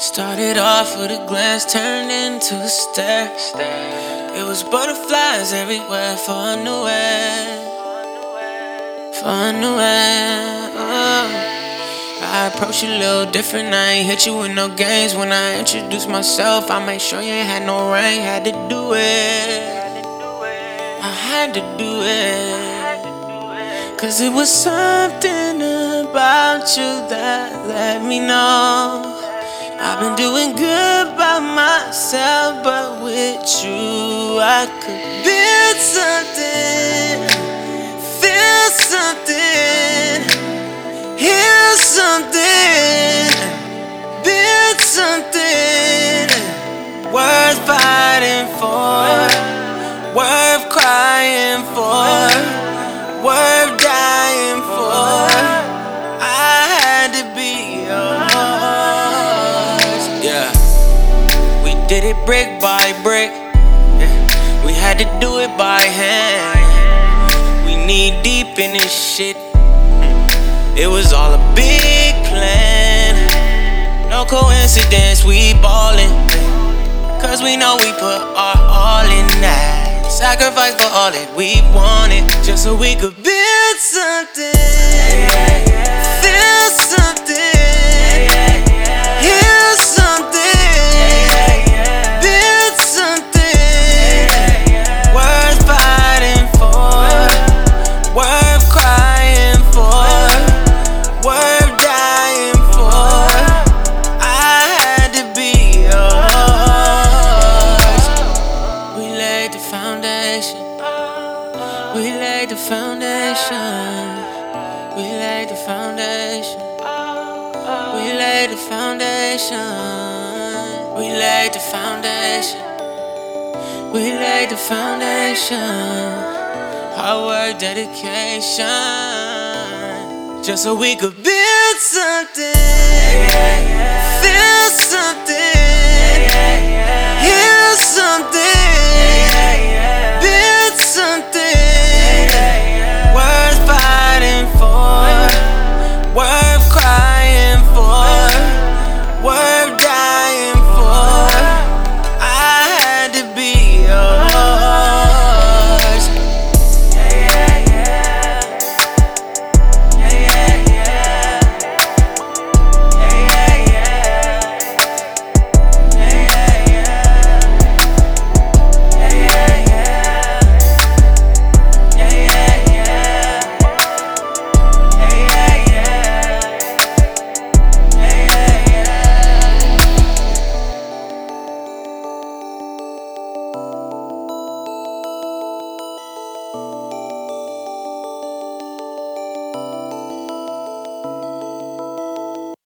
Started off with a glance, turned into a stare. It was butterflies everywhere for I knew it. For I knew it. I approached you a little different. I ain't hit you with no games. When I introduced myself, I made sure you ain't had no ring. Had to do it. I had to do it. Cause it was something about you that let me know I've been doing good by myself, but with you I could build something, feel something, heal something, build something worth fighting for, worth crying for, worth dying for. I had to be yours. Yeah, we did it brick by brick. Yeah, we had to do it by hand. We knee deep in this shit. It was all a big plan. No coincidence, we ballin'. Cause we know we put our all in that. Sacrifice for all that we wanted, just so we could build something, feel something, heal something, build something worth fighting for, worth crying for, worth dying for. I had to be yours. We laid the foundation. We laid the foundation. We laid the foundation. We laid the foundation. We laid the foundation. We laid the foundation. Hard work, dedication, just so we could build something, feel something.